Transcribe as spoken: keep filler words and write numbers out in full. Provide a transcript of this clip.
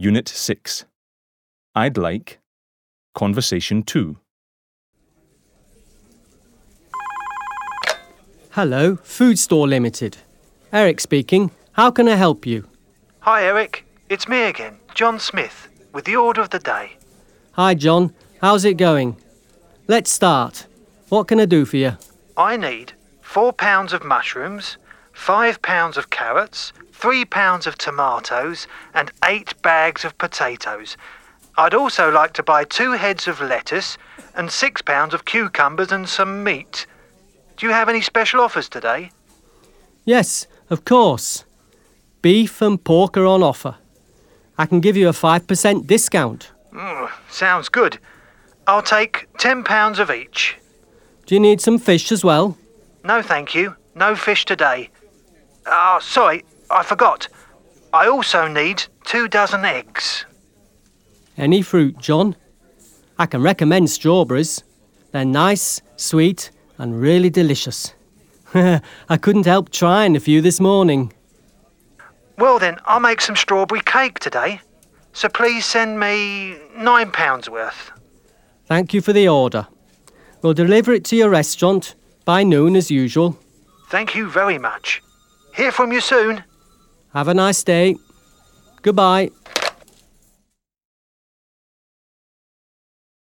Unit six. I'd like Conversation two. Hello, Food Store Limited. Eric speaking. How can I help you? Hi Eric, it's me again, John Smith, with the order of the day. Hi John, how's it going? Let's start. What can I do for you? I need four pounds of mushrooms, five pounds of carrots, three pounds of tomatoes and eight bags of potatoes. I'd also like to buy two heads of lettuce and six pounds of cucumbers and some meat. Do you have any special offers today? Yes, of course. Beef and pork are on offer. I can give you a five percent discount. Mm, sounds good. I'll take ten pounds of each. Do you need some fish as well? No, thank you. No fish today. Ah, oh, sorry, I forgot. I also need two dozen eggs. Any fruit, John? I can recommend strawberries. They're nice, sweet, and really delicious. I couldn't help trying a few this morning. Well then, I'll make some strawberry cake today. So please send me nine pounds worth. Thank you for the order. We'll deliver it to your restaurant by noon as usual. Thank you very much. Hear from you soon. Have a nice day. Goodbye.